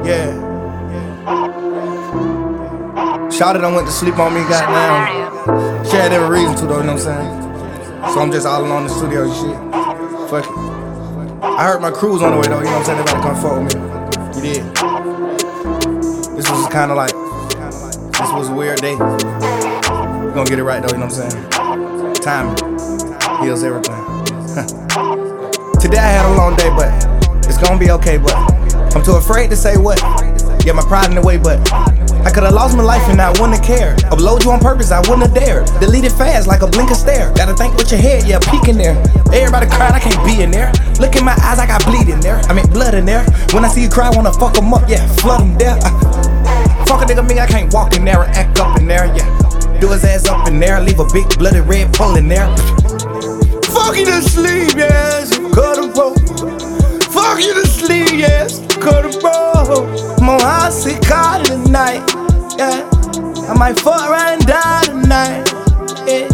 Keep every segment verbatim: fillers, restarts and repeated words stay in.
Yeah. Shawty done went to sleep on me, goddamn. She had every reason to though, you know what I'm saying? So I'm just all alone in the studio and shit. Fuck it. I heard my crew's on the way though, you know what I'm saying? They about to come fuck with me. You did. This was kinda like, this was a weird day. We gonna get it right though, you know what I'm saying? Timing heals everything. Today I had a long day, but it's gonna be okay, but I'm too afraid to say what. Get my pride in the way, but I could've lost my life and I wouldn't have cared. Upload you on purpose, I wouldn't have dared. Delete it fast like a blink of stare. Gotta think with your head, yeah, peek in there. Everybody cried, I can't be in there. Look in my eyes, I got bleed in there. I mean blood in there. When I see you cry, wanna fuck them up, yeah, flood them there. uh, Fuck a nigga, me, I can't walk in there and act up in there, yeah. Do his ass up in there, leave a big bloody red pull in there. Fuck you to sleep, yes, cut a rope. Fuck you to sleep, yes, cut a rope. My house is cold tonight, yeah. I might fuck right and die tonight, yeah.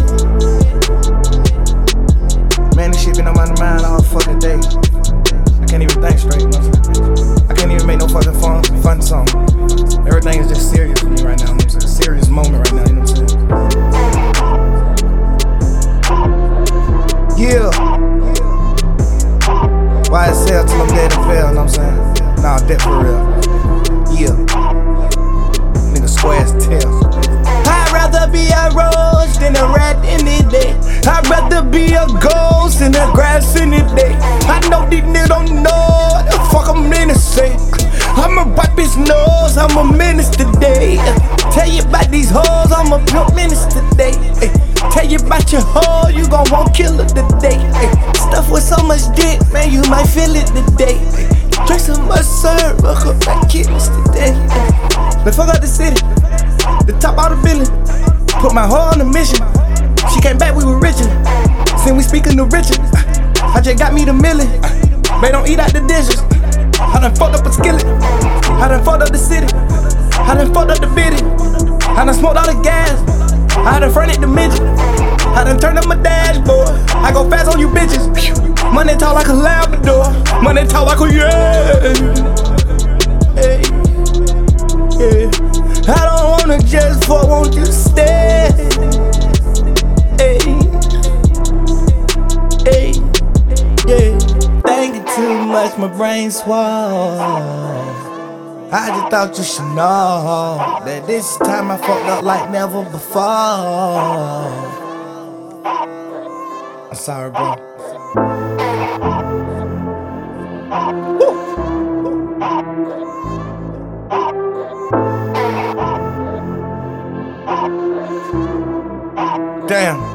Man, this shit been on my mind all fucking day. I can't even think straight, I can't even make no fucking fun, fun song. Everything is just serious for me right now, you know what I'm saying? A serious moment right now, you know what I'm saying? Yeah. Y S L till I'm dead and fail, you know what I'm saying? Nah, dead for real. Yeah. Nigga square as tail. I'd rather be a rose than a rat in the day. I'd rather be a ghost than a grass in the day. I know these niggas don't know what the fuck I'm in to say. I'ma wipe his nose, I'm a menace today. Tell you about these hoes, I'm a pimp menace today. Ay, tell you about your hoe, you gon' want killer today. Ay, stuff with so much dick, man, you might feel it today. Ay, drink so much syrup, fuck up my kidneys today. Ay, but fuck up the city, the top of the building. Put my hoe on a mission. She came back, we were richer. Since we speaking to Richard, I just got me the million. They don't eat out the dishes. I done fucked up a skillet. I done fucked up the city. I done fucked up the biddy. I done smoked all the gas. I done fronted the midget. I done turned up my dashboard. I go fast on you bitches. Money talk like a Labrador. Money talk like a yeah. Hey, yeah. I don't wanna just fuck, won't you stay? Hey, hey, yeah. Thinking too much, my brain swole. I just thought you should know that this time I fucked up like never before. I'm sorry, bro. Woo. Damn.